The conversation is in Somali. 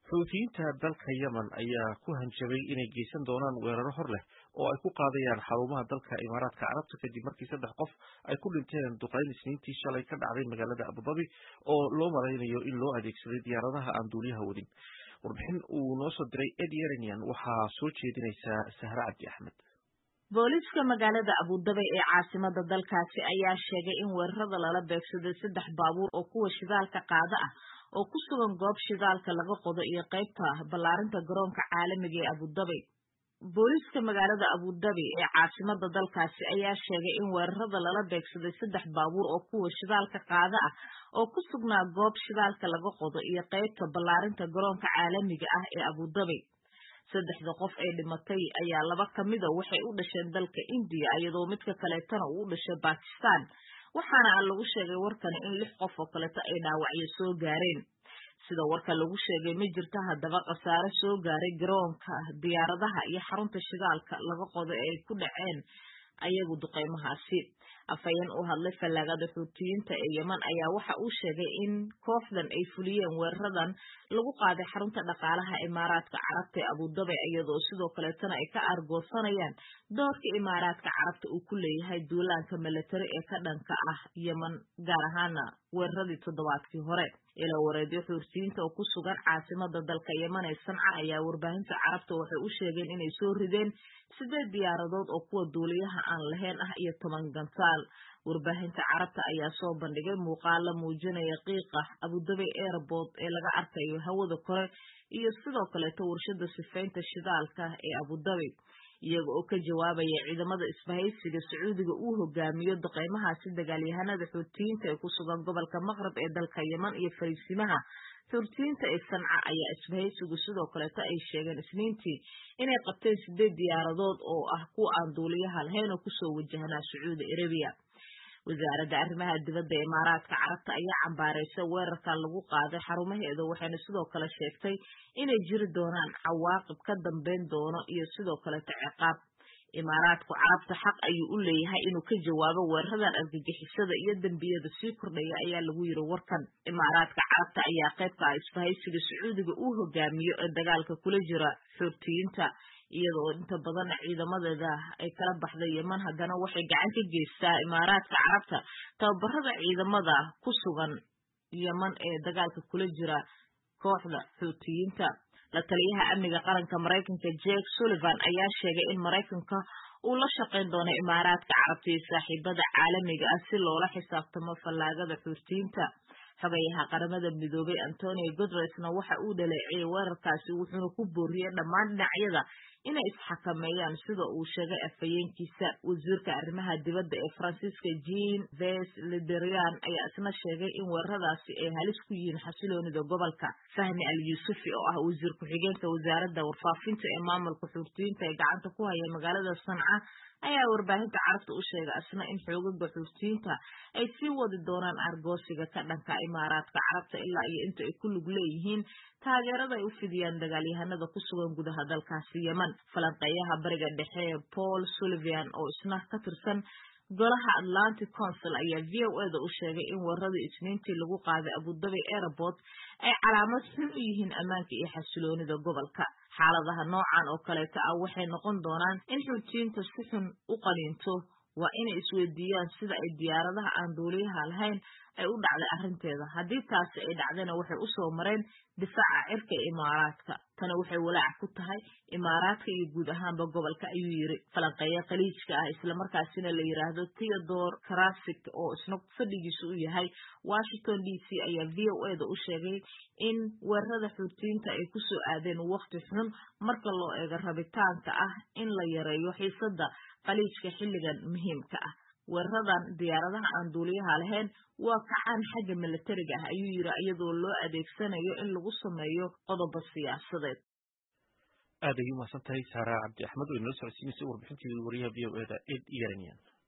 Xuutiyiinta dalka Yemen ayaa ku hanjabay inay geysan doonaan weeraro hor leh oo ay ku qaadayaan xarumaha dalka Imaaraadka Carabta kadib markii 3 qof ay ku dhinteen duqeyn Isniintii shalay ka dhacday magaalada Abu Dhabi oo loo malaynayo in loo adeegsaday diyaaradaha aan duuliyaha wadin. Warbixin uu noo soo diray Ed Yeranian waxaa soo jeedinaysa Sahra Cabdi Axmed. Booliiska magaalada Abu Dhabi ee caasimada dalkaasi ayaa sheegay in weerarada lala beegsaday 3 baabuur oo kuwa shidaalka qaada ah oo ku sugan goob shidaalka laga qodo iyo qaybta ballaarinta garoonka caalamiga ee Abu Dhabi. Booliiska magaalada Abu Dhabi ee caasimada dalkaasi ayaa sheegay in weerarada lala beegsaday 3 baabuur oo kuwa shidaalka qaada ah oo ku sugnaa goob shidaalka laga qodo iyo qaybta ballaarinta garoonka caalamiga ah ee Abu Dhabi. 3 qof ee dhimatay ayaa 2 kamid ah waxay u dhasheen dalka India iyadoo midka kaleetana uu u dhashay Pakistan. waxaana lagu sheegay warkan in 6 qof oo kale ay dhaawacyo soo gaareen. Sida warka lagu sheegay ma jirto haddaba khasaare soo gaaray garoonka diyaaradaha iyo xarunta shidaalka laga qodo ee ku dhaceen ayagu duqeymahaasi. Afayeen u hadlay fallaagada Xuutiyiinta ee Yemen ayaa waxa uu sheegay in kooxdan ay fuliyeen weeraradan lagu qaaday xarunta dhaqaalaha Imaaraadka Carabta ee Abu Dhabi iyadoo sidoo kale tan ay ka argoosanayaan doorka Imaaraadka Carabta uu ku leeyahay duulaanka military ee ka dhanka ah Yemen gaar ahaan weeraradii toddobaadkii hore. ila wareedyo Xuutiyiinta oo ku sugan caasimada dalka Yemen ee Sanca ayaa warbaahinta Carabta waxay u sheegeen inay soo rideen 8 diyaaradood oo kuwa duuliyaha aan lahayn ah iyo 10 gantaal. Warbaahinta Carabta ayaa soo bandhigay muuqaalo muujinaya qiiqa Abu Dhabi Airport ee laga arkayo hawada kore iyo sidoo kale warshada sifaynta shidaalka ee Abu Dhabi. iyaga oo ka jawaabaya ciidamada isbahaysiga Sacuudiga uu hogaamiyo duqeymahaasi dagaalyahanada Xuutiyiinta ee ku sugan gobolka Maghrib ee dalka Yemen iyo fariisimaha Xuutiyiinta ee Sanca ayaa isbahaysigu sidoo kale ay sheegeen Isniintii inay qabteen 8 diyaaradood oo ah kuwa aan duuliyaha lahayn oo ku soo wajahnaa Sacuudi Arabia. Wasaaradda arrimaha dibadda ee Imaaraadka Carabta ayaa cambaareysay weerarka lagu qaaday xarumaheeda waxayna sidoo kale sheegtay inay jiri doonaan cawaaqib ka dambeyn doono iyo sidoo kale ciqaab. Imaaraadka Carabta xaq ayuu u leeyahay inuu ka jawaabo weeraradan argagixisada iyo dambiyada sii kordhaya ayaa lagu yiri warkan. Imaaraadka Carabta ayaa qayb ka ah isbahaysiga Sacuudiga uu hogaamiyo ee dagaalka kula jira Xuutiyiinta iyadoo inta badan ciidamadeeda ay kala baxday Yemen haddana waxay gacan ka geystaa Imaaraadka Carabta tababarada ciidamada ku sugan Yemen ee dagaalka kula jira kooxda Xuutiyiinta. La taliyaha amniga qaranka Mareykanka Jake Sullivan ayaa sheegay in Mareykanka uu la shaqeyn doono Imaaraadka Carabta iyo saaxiibada caalamiga ah si loola xisaabtamo fallaagada Xuutiyiinta. Xogayaha qaramada midoobay Antonio Guterres waxa uu dhaleeciyay weerarkaasi wuxuuna ku booriyay dhammaan dhinacyada inay isxakameeyaan sida uu sheegay afayeenkiisa. Wasiirka arrimaha dibadda ee Faransiiska Jean-Yves Le Drian ayaa isna sheegay in weeraradaasi ay halis ku yihiin xasiloonida gobolka. Fahmi Al-Yusufi oo ah wasiir ku-xigeenka wasaaradda warfaafinta ee maamulka Xuutiyiinta ee gacanta ku haya magaalada Sanca ayaa warbaahinta Carabta u sheegay asna in xoogagga Xuutiyiinta ay sii wadi doonaan argoosiga ka dhanka Imaaraadka Carabta ilaa iyo inta ay ku lug leeyihiin taageerada ay u fidiyaan dagaalyahanada ku sugan gudaha dalkaasi Yemen. Falanqeeyaha bariga dhexe Paul Sullivan oo isna ka tirsan golaha Atlantic Council ayaa VOA-da u sheegay in weerarada Isniintii lagu qaaday Abu Dhabi Airport ay calaamad xun u yihiin ammaanka iyo xasiloonida gobolka. Xaaladaha noocan oo kaleeta ah waxay noqon doonaan in Xuutiyiinta si xun u qaniinto waa inay isweydiiyaan sida ay diyaaradaha aan duuliyaha lahayn ay u dhacday arrinteeda. haddii taasi ay dhacdana waxay u soo mareen difaaca cirka ee Imaaraadka. tani waxay walaac ku tahay Imaaraadka iyo guud ahaanba gobolka ayuu yiri falanqeeyaha khaliijka ah isla markaasina la yiraahdo Theodore Karasik oo isna fadhigiisu u yahay Washington DC ayaa VOA-da u sheegay in weerarada Xuutiyiinta ay ku soo aadeen waqti xun marka loo eego rabitaanka ah in la yareeyo xiisadda khaliijka xilligan muhiimka ah. weeraradan diyaaradaha aan duuliyaha lahayn waa kacaan xagga militariga ah ayuu yiri iyadoo loo adeegsanayo in lagu sameeyo qodobo siyaasadeed. Aad ayuu mahadsantahay Sahra Cabdi Axmed oo inoo socodsiinaysa warbixintii wariyaha VOA-da Ed Yeranian.